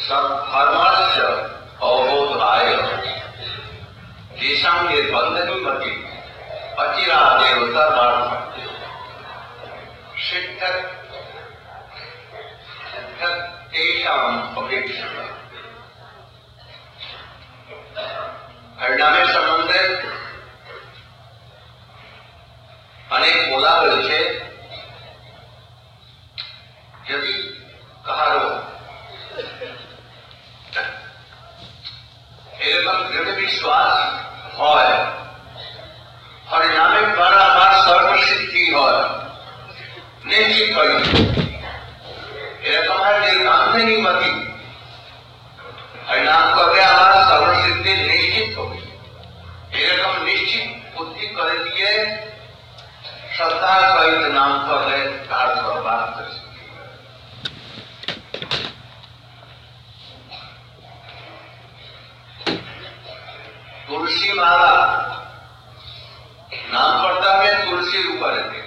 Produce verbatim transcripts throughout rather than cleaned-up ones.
धर्मस्य अवबोधाय तेषां निर्बन्धनिमति अचिरा देवता वार्ता सिद्धत सिद्धत तेषां अपेक्षया हरिनामे संबंधे अनेक बोलावली है। यदि कहारो एवं दृढ़ विश्वास হয় हरिनामे बारंबार सर्वसिद्धि হয় निश्चित হয় এরকম হয় निर्बांधनी मति हरिनाम करके हमारा सर्वसिद्धि निश्चित हो एरकम निश्चित बुद्धि कर दिए श्रद्धा सहित नाम कर ले कार्य बर्बाद कर तुलसी माला नाम पड़ता है तुलसी ऊपर है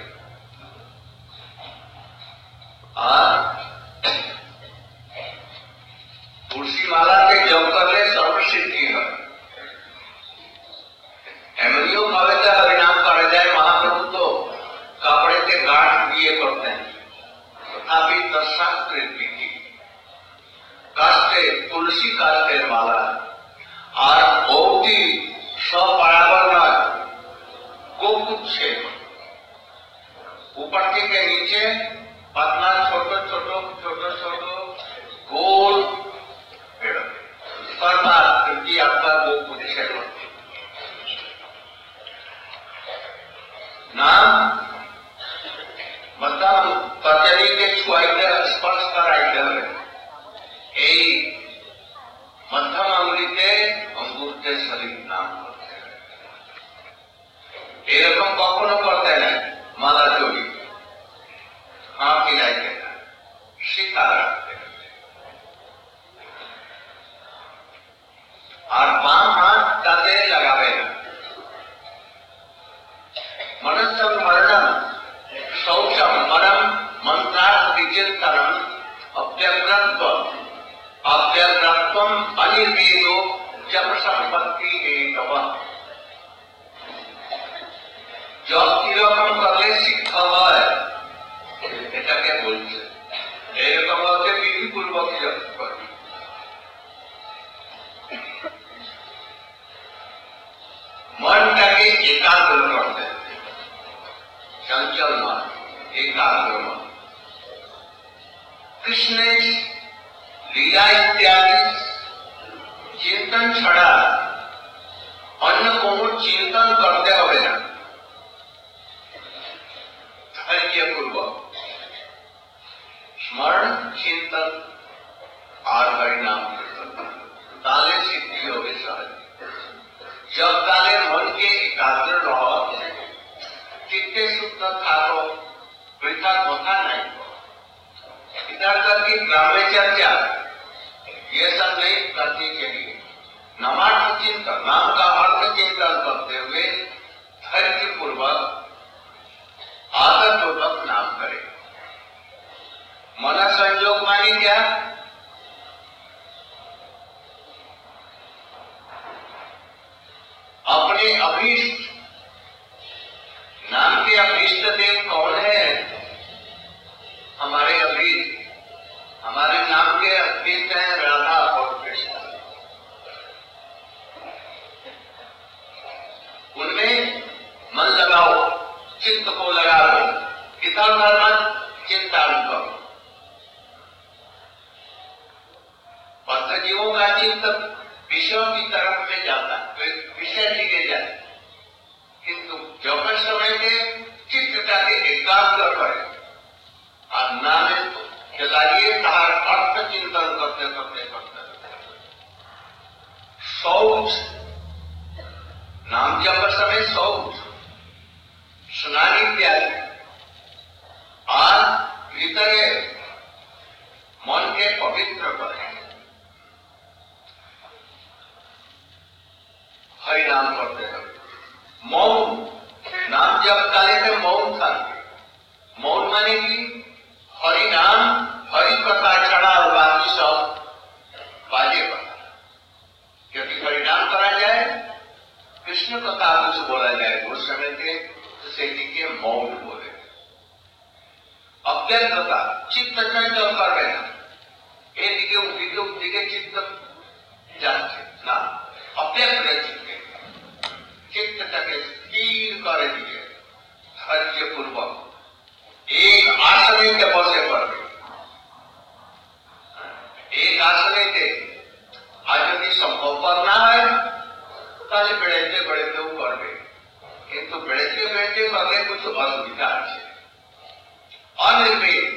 और तुलसी माला के जप कर ले सर्वसिद्धि है। एमनियो कविता हरिनाम कर जाए महाप्रभु तो कपड़े के गांठ दिए करते हैं तथापि दशाकृति की कास्ते तुलसी कास्ते माला और बहुत स्वपरावर्ण गोपुच्छ ऊपर के नीचे पतला छोटो छोटो छोटो छोटो गोल पेड़ कृति आपका गोपुच्छ नाम मतलब पतली के छुआइते स्पर्श कराइते मध्यम अंगुलीते अंगूरते शरीर नाम करते हैं एरकम कखनो करते हैं माला जोड़ी हाथ मिलाइते सीता रखते और बाम हाथ ताते लगावे मनस्सम मरणम शौचम परम मंत्रार्थ विचिंतनम अव्यग्रत्वम अव्यग्रत्वम अनिर्वेदो जप संपत्ति एकवः जब किरकम करले सिद्ध হয় এটাকে বলছে এরকম হচ্ছে বিধিপূর্বক জপ করে मनটাকে एकाग्र करते हैं चंचल मन एकाग्र मन कृष्ण लीला इत्यादि चिंतन छड़ा अन्य कोनो चिंतन करते হবে না धैर्य पूर्वक स्मरण चिंतन और हरिनाम कीर्तन ताले सिद्धि होगी सहज जब ताले मन के एकाग्र रहो चित्ते शुद्ध थाको वृथा कथा नहीं इधर तक की ग्राम्य चर्चा ये सब नहीं करने के लिए नामार्थ चिंतन नाम का अर्थ चिंतन करते हुए धैर्य पूर्वक आदत पूर्वक नाम करे। मन संयोग मानी क्या अपने अभीष्ट नाम के अभीष्ट देव कौन है हमारे अभीष्ट हमारे नाम के अभीष्ट हैं राधा और कृष्ण उनमें मन लगाओ चित्त को लगाओ इधर उधर मत चिंता न करो जीवों का चित्त विषयों की तरफ में जाता है तो विषय लिए जाए किंतु जब समय के चित्त का एकाग्र करे और नाम चलाइए तार अर्थ चिंतन करते करते करते शौच नाम जब समय शौच स्नान इत्यादि और भीतर मन के पवित्र करे हरि नाम करते हैं मौन नाम जब काले में मौन था मौन माने की हरि नाम हरि कथा छड़ा और बाकी सब অব্যগ্রতা, চিত্ত চঞ্চল করবে না, এদিকে ওদিকে ওদিকে চিত্ত যাচ্ছে না, অব্যগ্র চিত্তে চিত্তটাকে স্থির করে দিয়ে ধৈর্যপূর্বক एक आसने बसे पड़े। एक आसने आज यदि संभवपर ना है ताहले बेड़ाइते बेड़ाइतेও করবে, কিন্তু বেড়াইতে বেড়াইতে করলে কিছু অসুবিধা আছে। অনির্ভীক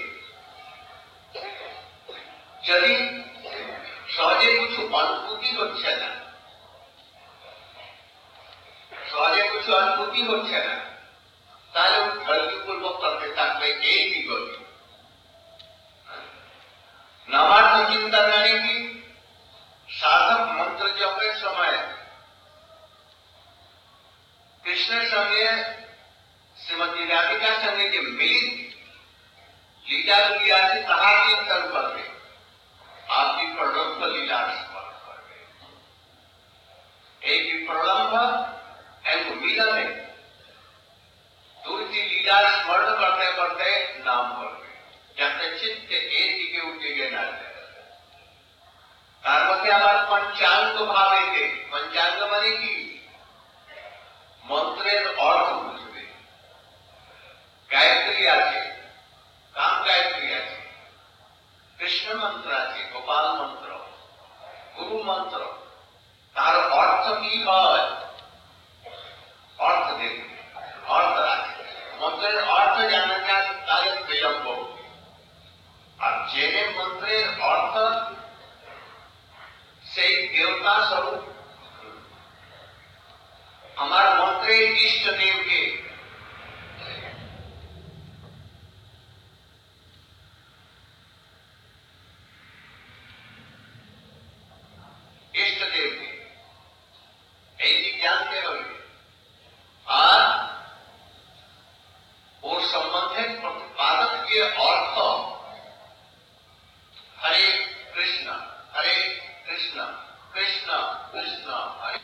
যদি সহজে কিছু অনুভূতি হচ্ছে না, সহজে কিছু অনুভূতি হচ্ছে না, তাহলে ধৈর্যপূর্বক করতে থাকবে। এই কি করবে নামার্থ চিন্তা মানে কি? সাধক মন্ত্র জপের সময় কৃষ্ণের সঙ্গে শ্রীমতী রাধিকার সঙ্গে যে মিলিত লীলাগুলি আছে তাহা চিন্তন করবে, আপনি প্রলম্ব লীলা স্মরণ করবে। এই প্রলম্ব এবং মিলনে দুইটি লীলা স্মরণ করতে করতে নাম করবে, যাতে চিত্তে এদিকে ওদিকে না যায়। তার মধ্যে আবার পঞ্চাঙ্গ ভাব এতে, পঞ্চাঙ্গ মানে কি? মন্ত্রের অর্থ বুঝবে। গায়ত্রী আছে, কাম গায়ত্রী আছে, কৃষ্ণ মন্ত্র আছে, গোপাল মন্ত্র, গুরু মন্ত্র, তার অর্থ কি হয়? অর্থ দেখবে, অর্থ আছে। মন্ত্রের অর্থ জানা যায় তাহলে বিলম্ব, আর জেনে মন্ত্রের অর্থ সেই দেবতা স্বরূপ আমার মন্ত্রের ইষ্ট দেবকে ইষ্ট দেবকে এই দিক জানতে হবে। আর ওর সম্বন্ধে প্রতিপাদক যে অর্থ হরে কৃষ্ণ হরে কৃষ্ণ কৃষ্ণ কৃষ্ণ হরে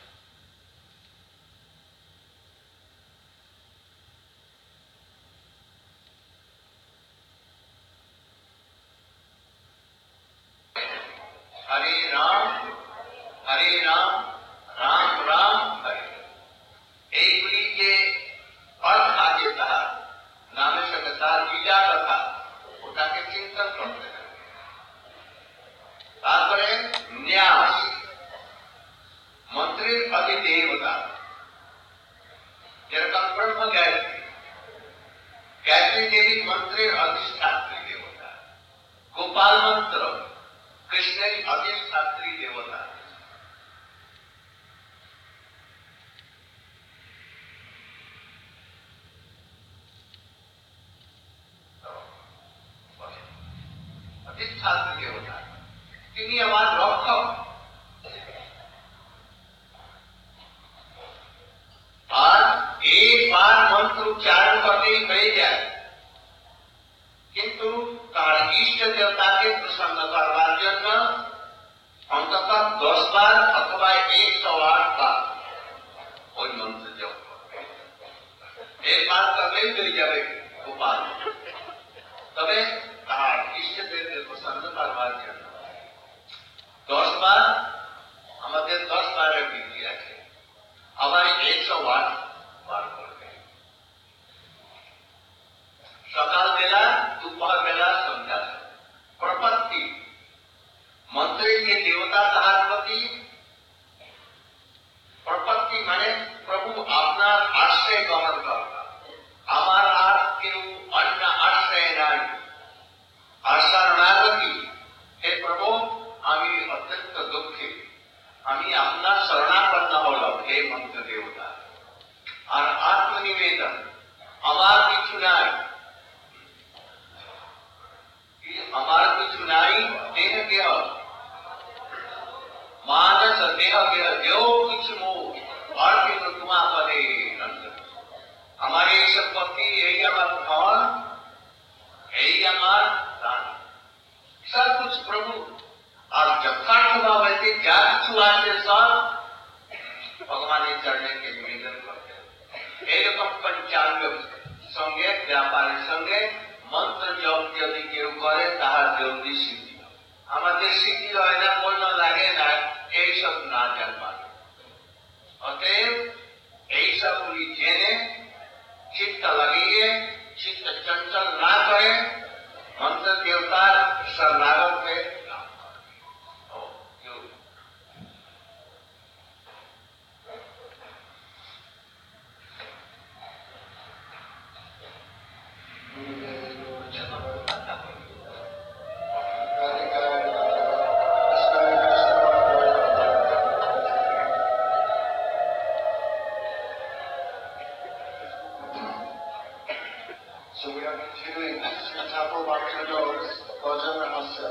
हरे राम हरे राम राम राम हरे। এইগুলি যে অর্থ আছে তাহার নামের সঙ্গে তার লীলা কথা ওটাকে চিন্তন করতে হবে। তারপরে ন্যাস মন্ত্রের অধিদেবতা, যেরকম ব্রহ্ম গায়ত্রী, গায়ত্রী দেবী মন্ত্রের অধিষ্ঠাত্রী দেবতা, গোপাল মন্ত্র কৃষ্ণের অধিষ্ঠাত্রী দেবতা। অধিষ্ঠাত্রী দেবতা তিনি আমার রক্ষক। আর একবার মন্ত্র উচ্চারণ করলেই হয়ে যায়, কিন্তু তার ইষ্ট দেবতাকে প্রসন্ন করবার জন্য অন্তত দশ বার অথবা একশো আট বার ওই মন্ত্র জপ করবে। একবার করলেই হয়ে যাবে গোপাল, তবে তার ইষ্ট দেবকে প্রসন্ন করবার জন্য দশ বার, আমাদের দশ বারের বিধি আছে, আবার একশো আট বার করবে। সকাল বেলা, দুপুর বেলা, সন্ধ্যা। প্রপত্তি মন্ত্রের যে দেবতা তাহার প্রতি প্রপত্তি মানে প্রভু আপনার আশ্রয় গ্রহণ করা, আমার আর কেউ অন্য আমাদের সিদ্ধি হবে। আমাদের সিদ্ধি হয় না, মন লাগে না, এইসব না জানবার। অতএব এইসবগুলি জেনে চিত্ত লাগিয়ে চিত্ত চঞ্চল না করে मंत्र देवता शरणागत में काम करते। ओ, क्यों? So we are continuing Sri Thakur Bhaktivinoda's Bhajan Rahasya.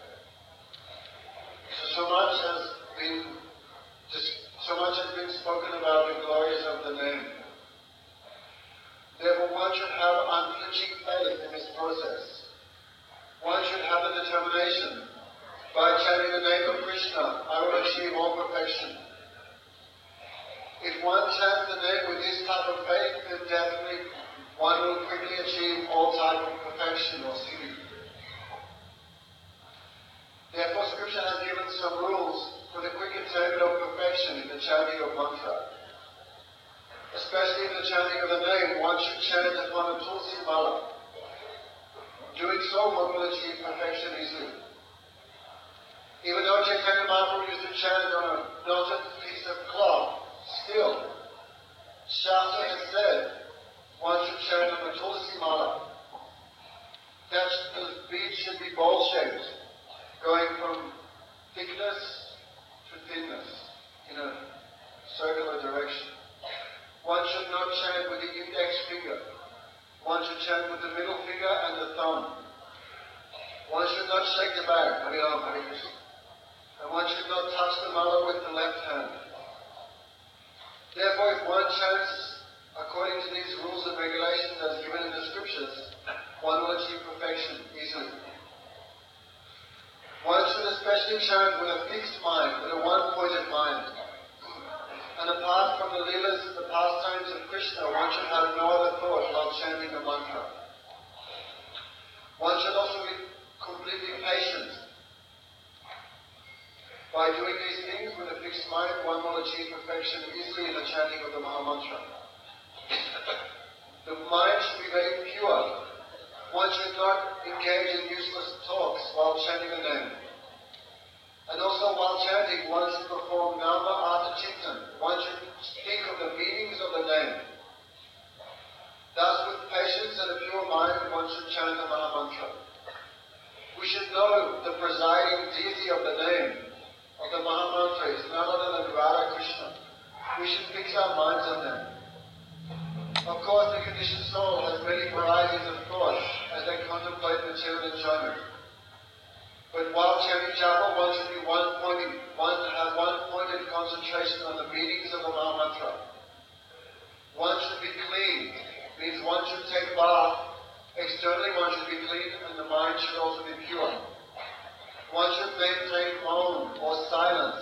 So, so much has been just so much has been spoken about the glories of the name. Therefore, one should have unflinching faith in this process. One should have the determination, by chanting the name of Krishna, I will achieve all perfection. If one chants the name with this type of faith, then definitely one will quickly achieve all type of perfection or siddhi. Therefore, Scripture has given some rules for the quick attainment of perfection in the chanting of mantra. Especially in the chanting of the name, one should chant upon a tulsi mala. Doing so, one will achieve perfection easily. Even though Chaitanya Mahaprabhu used to chant on a knotted piece of cloth, still, Shastra has said, one should chant on a tulsi mala. That the beads should be bowl-shaped, going from thickness to thinness in a circular direction. One should not chant with the index finger. One should chant with the middle finger and the thumb. One should not shake the bag, Hari Ram, Hare Krishna. And one should not touch the mala with the left hand. Therefore, if one chants according to these rules and regulations as given in the scriptures, one will achieve perfection easily. One should especially chant with a fixed mind, with a one-pointed mind. And apart from the leelas, the pastimes of Krishna, one should have no other thought while chanting the mantra. One should also be completely patient. By doing these things with a fixed mind, one will achieve perfection easily in the chanting of the Mahamantra. The mind should be very pure. One should not engage in useless talks while chanting the name. And also while chanting, one should perform Nama Artha Chintan. One should think of the meanings of the name. Thus, with patience and a pure mind, one should chant the Mahamantra. We should know the presiding deity of the name of the Mahamantra is none other than Radha Krishna. We should fix our minds on them. Of course, the conditioned soul has many varieties of thought as they contemplate material enjoyment. But while chanting japa, one should be one-pointed, one have one-pointed concentration on the meanings of the Mahamantra. One should be clean, means one should take bath. Externally, one should be clean, and the mind should also be pure. One should maintain Om or silence.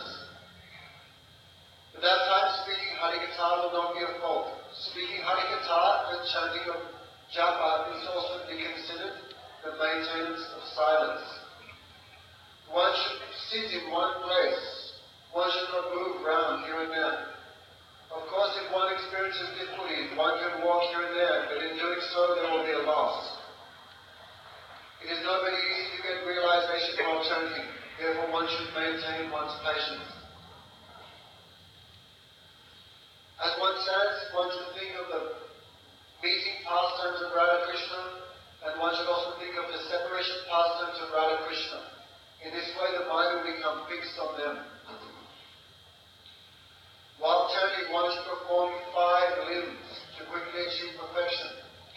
At that time, speaking Harikatha will not be a fault. Speaking Harikatha and chanting of japa is also to be considered the maintenance of silence. One should sit in one place. One should not move round here and there. Of course, if one experiences difficulties, one can walk here and there, but in doing so, there will be a loss. It is not very easy to get realization while chanting. Therefore, one should maintain one's patience. As one chants, one should think of the meeting pastimes of Radha Krishna, and one should also think of the separation pastimes of Radha Krishna. In this way, the mind will become fixed on them. While chanting, one should perform five limbs to quickly achieve perfection.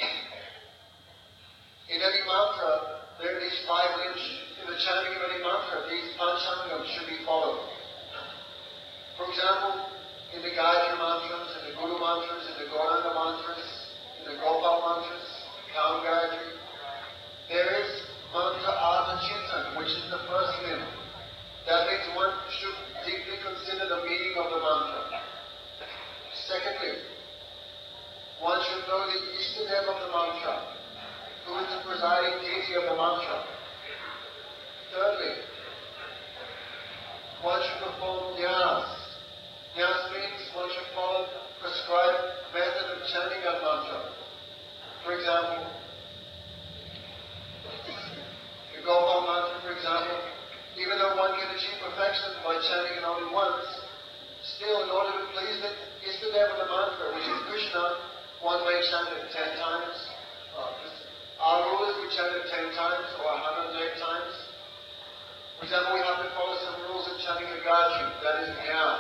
In any mantra, there are these five limbs. In the chanting of any mantra, these panchangams should be followed. For example, in the Gayatri mantras, in the Guru mantras, in the Gauranga mantras, in the Gopal mantras, Kam Gayatri, there is mantra Artha Chintan, which is the first limb. That means one should deeply consider the meaning of the mantra. Secondly, one should know the Ishtadev of the mantra, who is the presiding deity of the mantra. Thirdly, one should perform nyas. Nyas means one should follow prescribed method of chanting a mantra. For example, the Gopal mantra, for example, even though one can achieve perfection by chanting it only once, still in order to please the Istadeva mantra, which is Krishna, one may chant it ten times. Uh, our rule is we chant it ten times or one hundred eight times. For example, we have to follow some rules of chanting the Gayatri, that is Nyas.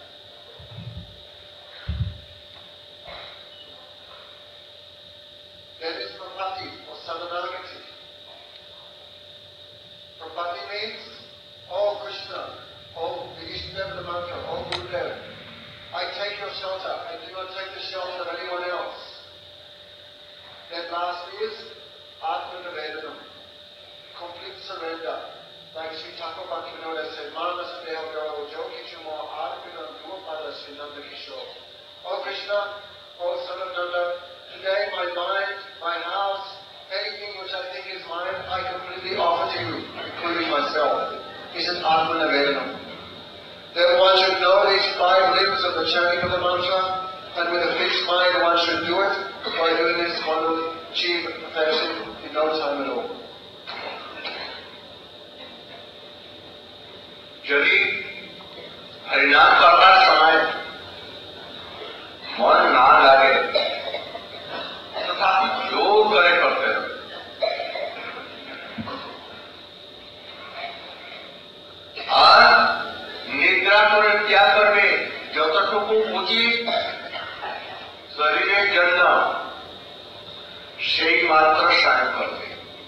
Then is Prapati or Samanagati. Prapati means, Oh Krishna, Oh the Istadeva mantra, Oh Gurudev, I take your shelter, I do not take the shelter of anyone else. Then last is Atma Nivedanam, complete surrender. Like Sri Thakur Bhaktivinoda said, Manas Deha Vyaro Jogi Chumo Arpinam Duapada Sri Nanda Kishore. Oh Krishna, Oh Son of Nanda, today my mind, my house, anything which I think is mine, I completely offer to you, including myself. This is Atma Nivedanam. Then one should know these five limbs of the chanting of the mantra, and with a fixed mind one should do it. By doing this one will achieve perfection in no time at all. यदि हरिनाम करता समय मन ना लगे तथा जोर करे करते हैं और निद्रा করে ত্যাগ করবে যতটুকু উচিত শরীরের জন্য সেই মাত্র সায়ন করবে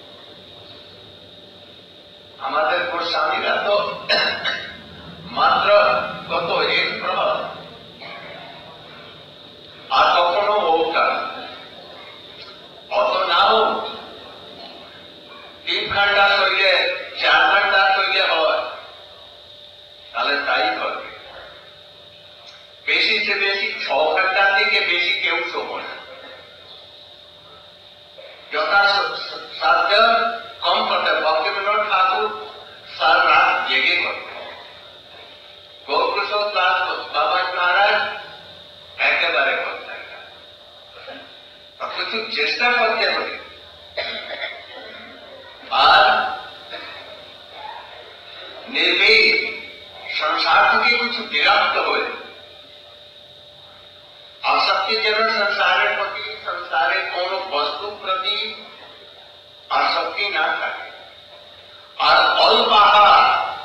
আমাদের গোস্বামীরা তো মাত্র কত এক প্রভাব আর কখনো ওটা অত নাও তিন ঘন্টা শরীরে চার ঘন্টা শরীরে হয় তাহলে তাই করবে বেশি সে বেশি ছ ঘন্টা থেকে বেশি কেউ শোবো না যথাসাধ্য কম করতে ভক্তিবিনোদ ঠাকুর সারা রাত জেগে করতে গৌরপ্রসাদ দাস বাবা মহারাজ একেবারে করতে কিছু চেষ্টা করতে হবে আর निर्भीक संसार থেকে কিছু বিরক্ত হয়ে আসক্তিজনক সংসারের প্রতি সংসারের কোন বস্তু প্রতি আসক্তি না থাকে আর অল্প আহার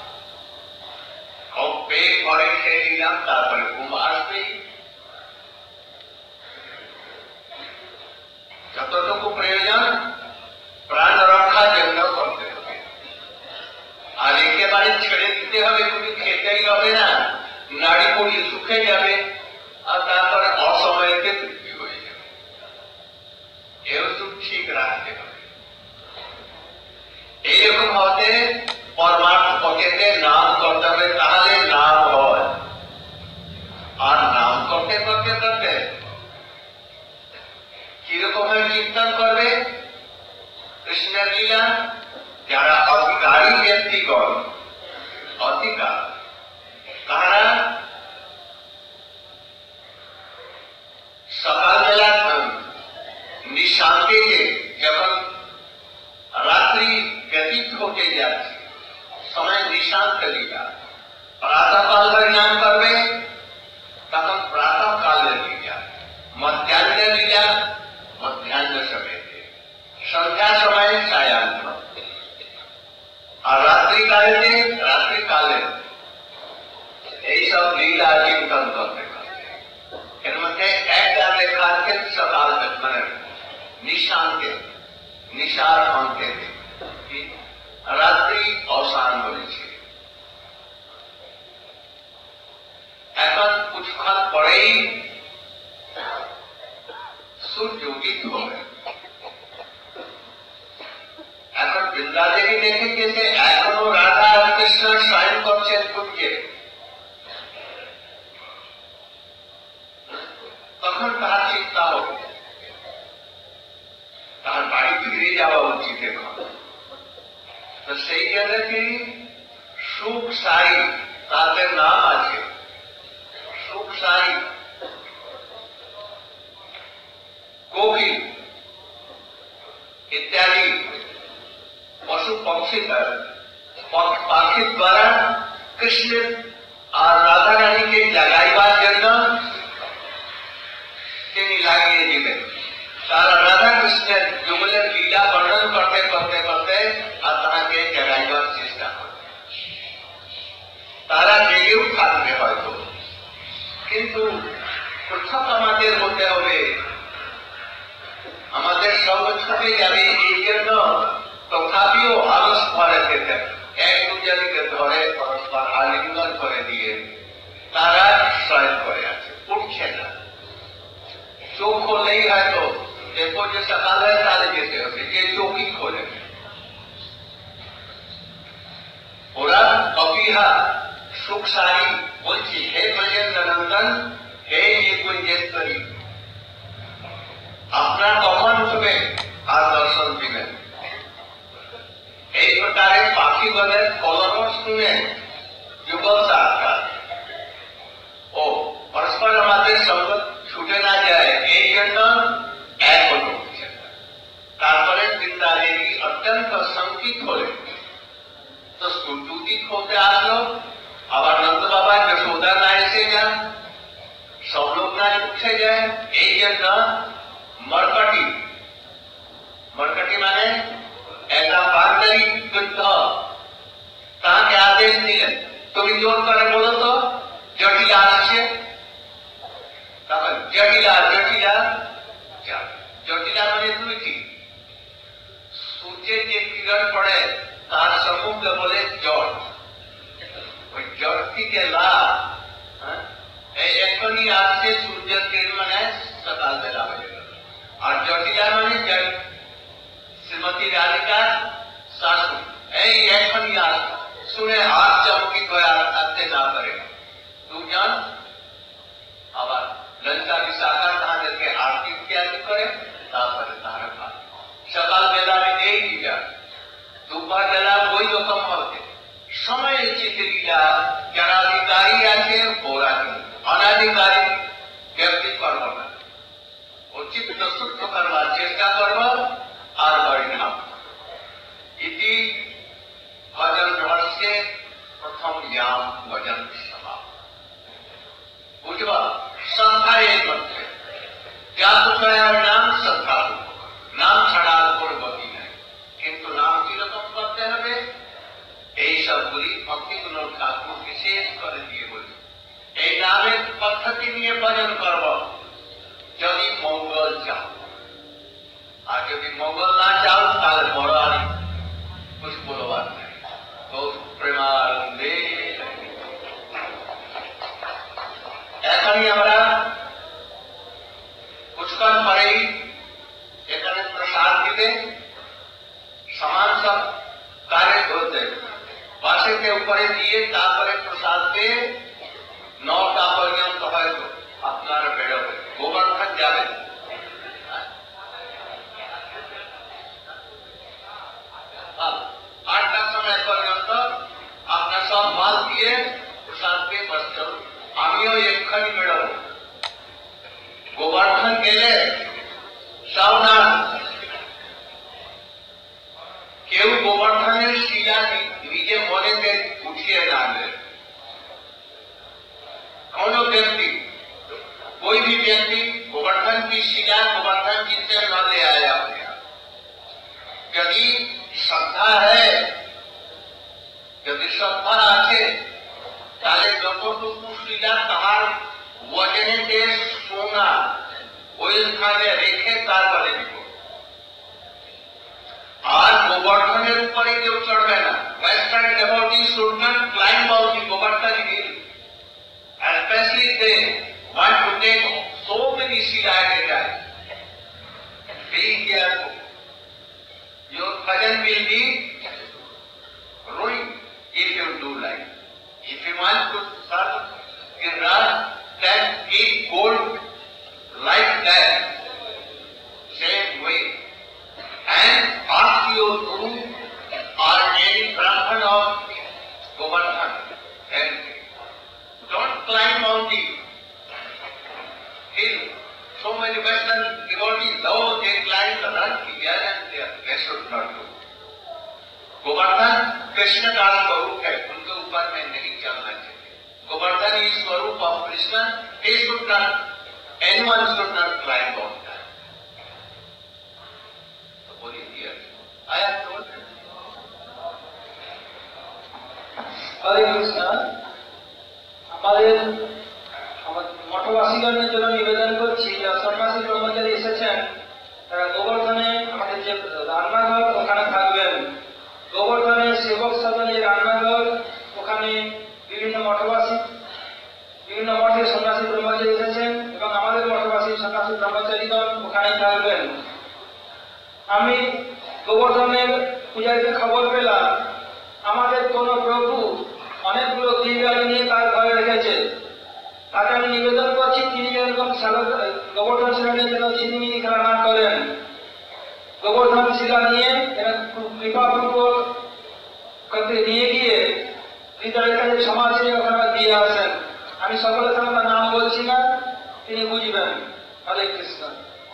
পেট ভরে খেয়ে নিলাম তারপরে ঘুম আসবেই যতটুকু প্রয়োজন প্রাণ রক্ষার জন্য করতে হবে আর একেবারে ছেড়ে দিতে হবে তুমি খেতেই হবে না নাড়ি পড়ি শুকে যাবে আর তারপরে অসময়েতে মৃত্যু হয়ে যাবে এও তো ঠিক রাখতে হবে এইরকম হতে পরমার্থ পথেতে নাম করতে হবে তাহলে নাম হয় আর নাম করতে করতে করতে কিরকম চিন্তন করবে কৃষ্ণের লীলা যারা অধিকারী ব্যক্তিগণ অধিকার তারা সকালবেলা নিঃশান্তিতে যখন রাত্রি ব্যতীত হতে যাচ্ছে সময় নিশান্ত লীলা প্রাতঃকাল হরিনাম করবে তখন প্রাতঃকালের লীলা মধ্যাহ্নের লীলা মধ্যাহ্ন সময়তে সন্ধ্যা সময়ে সায়াহ্ন আর রাত্রিকালে রাত্রিকালে এইসব লীলা চিন্তন করতে করতে এর মধ্যে একটা লেখা আছে সকাল মানে নিশান্তে নিশার অন্তে রাত্রি অবসান হয়েছে এখন কিছুক্ষণ পরেই সূর্য উদিত হবে এখন বৃন্দাদেবী দেখে গেছে এখনো রাধা আর কৃষ্ণ শয়ন করছেন সূর্যে তখন তার চিন্তা হবে তার বাড়ি ফিরে যাওয়া উচিত এখন তো সেই জন্য কি সুখ সাই তাদের নাম আছে, সুখ সাই, কোকিল ইত্যাদি পশু পক্ষী পাখির দ্বারা কৃষ্ণের আর রাধা রানীকে জাগাইবার জন্য তিনি লাগিয়ে দিলেন। তারা রাধা কৃষ্ণের যুগলের লীলা বর্ণন করতে করতে করতে আর তাহাকে জাগাইবার চেষ্টা করে। তারা জেগেও থাকবে হয়তো, কিন্তু পৃথক আমাদের মধ্যে হবে, আমাদের সঙ্গ ছুটে যাবে। এই জন্য তথাপিও আলস ভরে খেতে এক দুজনকে ধরে পরস্পর আলিঙ্গন করে দিয়ে তারা শয়ন করে আছে, উঠছে না। চোখ খুললেই হয়তো এরপর যে সকালে তাহলে যেতে হবে, যে চোখই খোলে। ওরা অপিহা সুখ সারি বলছি, হে ব্রজেন্দ্র নন্দন, হে নিকুঞ্জেশ্বরী, আপনার কখন উঠবে আর দর্শন দিবেন। এই প্রকারে পাখিগণের কলম শুনে যুগল সাক্ষাৎ ও পরস্পর আমাদের সঙ্গ ছুটে না যায়, এই জন্য এক হল। তারপরে বৃন্দা দেবী অত্যন্ত শঙ্কিত হলেন, তো দুটি খোঁজে আসলো। আবার নন্দ বাবা যশোদা না এসে যান, সব লোক না উঠে যায়। এই জন্য মরকটি, মরকটি মানে একটা বাঙালি বৃদ্ধ, তাকে আদেশ দিলেন, তুমি জোর করে বলো তো জটিলা আসছে। তখন জটিলা জটিলা জটিলা মানে দুইটি, সূর্যের যে কিরণ পড়ে তার সম্মুখে বলে জট, ওই জট থেকে লাভ এই এখনই আসছে সূর্যের কিরণ মানে সকালবেলা হয়ে গেল। আর জটিলা মানে শ্রীমতী রাধিকার শাশু, এই এখনই আস শুনে হাত চমকিত হয়ে আসতে না পারে। দুজন আবার ললিতা বিশাখা তাহাদেরকে আরতি ইত্যাদি করে, তারপরে তাহারা খায়। সকাল বেলায় এই লীলা, দুপুর বেলা ওই রকম হবে। সময়ের চিত্র লীলা যারা অধিকারী আছে ওরা, অনাধিকারী ব্যক্তি করব না। উচিত প্রস্তুত করবার চেষ্টা করব আর বাড়ি না। ইতি ভজন রহস্যে প্রথম ইয়াম ভজন সভা বুঝবা। শ্রদ্ধা এই মধ্যে যা বিষয়ের নাম শ্রদ্ধা, নাম ছাড়া কোনো গতি নাই। কিন্তু নাম কিরকম করতে হবে এই সবগুলি ভক্তিগুলো ঠাকুর বিশেষ করে দিয়ে বলি। এই নামের পদ্ধতি নিয়ে ভজন করব যদি মঙ্গল চাও, আর যদি মঙ্গল না চাও তাহলে বড় আর কিছু বলবার নাই। প্রেমানন্দে এখনই আমরা কিছুক্ষণ পরেই এখানে প্রসাদ দিতে সমান সব কার্য করতে বাসেতে উপরে দিয়ে তারপরে প্রসাদ দিয়ে নটা পর্যন্ত হয়তো আপনারা বেরোবে, গোবর্ধন যাবেন। আটটার সময় পর্যন্ত আপনার সব মাল দিয়ে প্রসাদ দিয়ে বসতে। আমিও এক্ষুনি বেরোবো। গোবর্ধন গেলে সাবধান, কেউ গোবর্ধনের শিলা নিজে মনেতে উঠিয়ে জানবে। কোন व्यक्ति, कोई भी व्यक्ति गोवर्धन की शिला गोवर्धन जी से न ले आया अपने। यदि श्रद्धा है, यदि श्रद्धा আছে তাহলে যতটুকু শিলা তাহার ওজনেতে সোনা ওই স্থানে রেখে তারপরে দিব। আর গোবর্ধনের উপরে কেউ চড়বে না। Western devotees should not climb out the Govardhan hill. Especially they want to take so many Shila at a time. Be careful. Your bhajan will be ruined if you do like. If you want to serve Giriraj, then keep gold like that, same way, and ask your guru or any Krishna का स्वरूप है, उनके ऊपर में नहीं चलना चाहिए। Govardhan is swarup of Krishna, he should not, anyone should not climb on that. तो बोलिए dear, I have told you. Hare Krishna, আমাদের মঠবাসীগণের জন্য নিবেদন করছি, সন্ন্যাসী ব্রহ্মচারী এসেছেন, তারা গোবর্ধনে আমাদের যে রান্নাঘর ওখানে থাকবেন। গোবর্ধনের সেবক সদনে রান্নাঘর, ওখানে বিভিন্ন মঠবাসী, বিভিন্ন মঠের সন্ন্যাসী ব্রহ্মচারী এসেছেন এবং আমাদের মঠবাসী সন্ন্যাসী ব্রহ্মচারীগণ ওখানেই থাকবেন। আমি গোবর্ধনের পূজারীতে খবর পেলাম আমাদের কোন প্রভু অনেকগুলো ঘি গাড়ি নিয়ে তার ঘরে রেখেছে। তাকে আমি নিবেদন করছি তিনি যেরকম গোবর্ধন শিলা নিয়ে যেন ঝিমিঝিমি খেলা না করেন। গোবর্ধন শিলা নিয়ে কৃপাপূর্বক নিয়ে গিয়ে হৃদয়ের কাছে ক্ষমা চেয়ে ওখানে দিয়ে আসেন। আমি সকলের সামনে তার নাম বলছি না, তিনি বুঝবেন। হরে Krishna.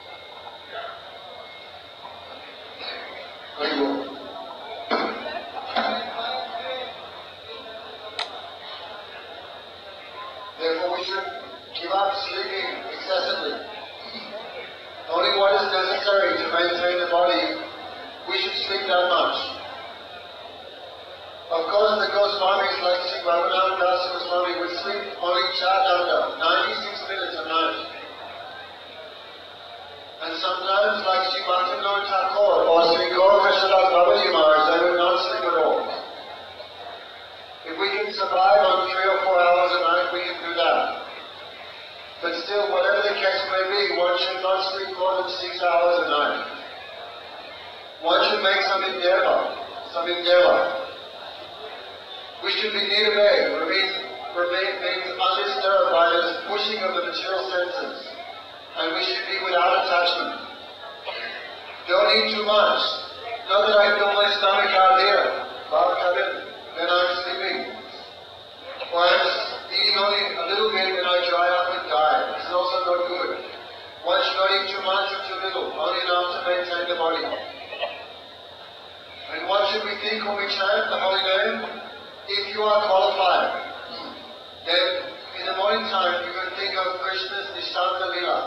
Therefore, we should give up sleeping excessively. Only what is necessary to maintain the body, we should sleep that much. Of course, the Goswamis like Sri Bhagavatam Das Goswami would sleep only Chadanda, ninety-six minutes a night. And sometimes, like Sri Bhaktivinoda Thakur or Sri Gaur Krishnadas Babaji Maharaj, they would not sleep at all. If we can survive on three or four hours a night, we can do that. But still, whatever the case may be, one should not sleep more than six hours a night. One should make some endeavor, some endeavor. We should be near bed, remain, remain, remain undisturbed by the pushing of the material senses. And we should be without attachment. Don't eat too much. Not that I feel my stomach out here, Bob come in, then I'm sleeping. Or I'm eating only a little bit and I dry up and die. This is also not good. One should not eat too much or too little, only enough to maintain the body. And what should we think when we chant the holy name? If you are qualified, then in the morning time you can think of Krishna's Nishtanta Lila.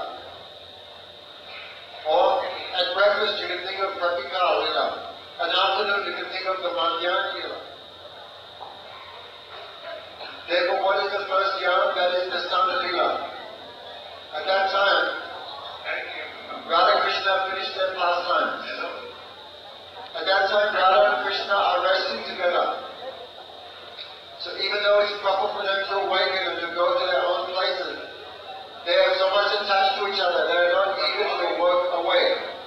Or at breakfast you can think of Pratika Lila. At afternoon you can think of the Madhyana Lila. Therefore, what is the first yam? That is the Nishtanta Lila. At that time, Radha and Krishna finished their pastimes. At that time, Radha and Krishna are resting together. So even though it's proper for them to awaken and to go to their own places, they are so much attached to each other, they are not eager to work away.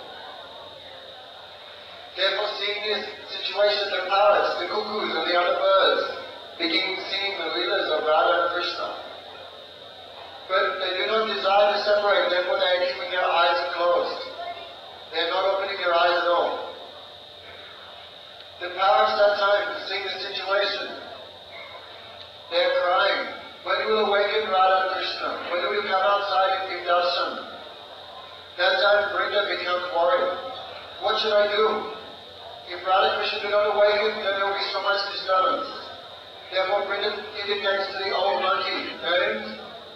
Therefore, seeing this situation, the parrots, the cuckoos, and the other birds begin singing the leelas of Radha and Krishna. But they do not desire to separate, therefore they are keeping their eyes closed. They are not opening their eyes at all. The parrots that time sing the situation. They are crying, when will you awaken Radha and Krishna? When will you come outside and give darshan? That time Vrinda becomes worried. What should I do? If Radha and Krishna do not awaken, then there will be so much disturbance. Therefore Vrinda indicates to the old monkey, named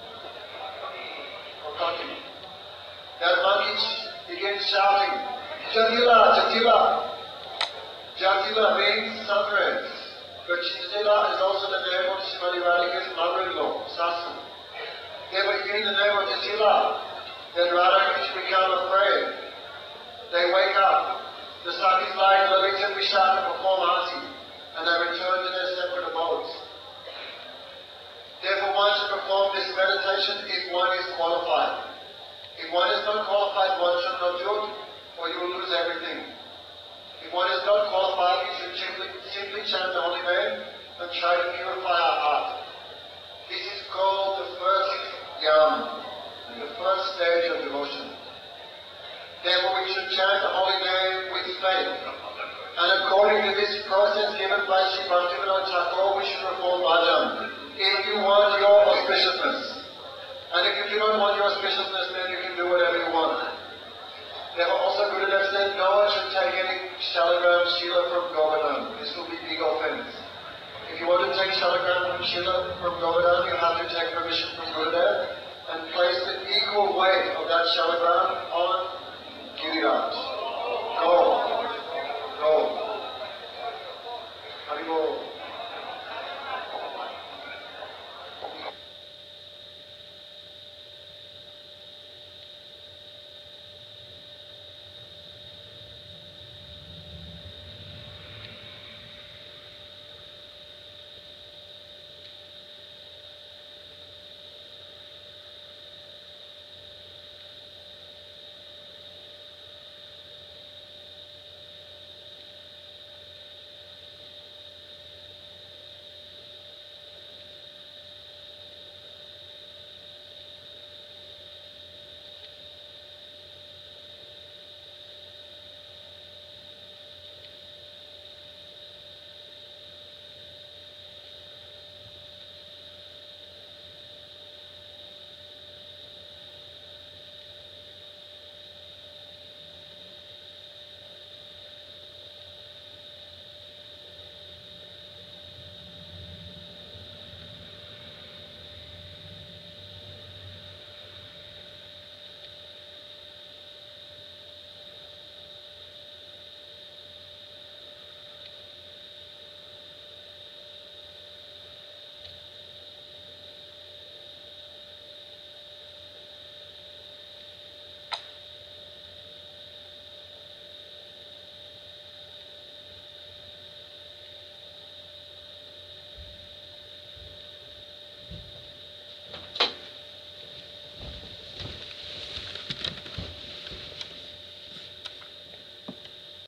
Okaki. That monkey begins shouting, Jatila, Jatila. Jatila means sunrise. But Jatila is also the name of Srimati Radhika's mother-in-law, Sasu. Therefore, hearing the name of Jatila, then Radha and Krishna become afraid. They wake up. The Sakis like Lalita and Vishaka perform arti, and they return to their separate abodes. Therefore, one should perform this meditation if one is qualified. If one is not qualified, one should not do it, or you will lose everything. If one is not qualified, you should simply, simply chant the holy name and try to purify our heart. This is called the first yam, the first stage of devotion. Therefore, we should chant the holy name with faith. And according to this process given by Sri Bhaktivinoda Thakur, we should perform bhajan. If you want your auspiciousness. And if you do not want your auspiciousness, then you can do whatever you want. Therefore, also Gurudev said, no one should take any shalagram shila from Govardhan. This will be big offense. take shalagram from Shila, from Govardhan, you have to take permission from Gurudev and place the equal weight of that shalagram on Giriraj. Gold.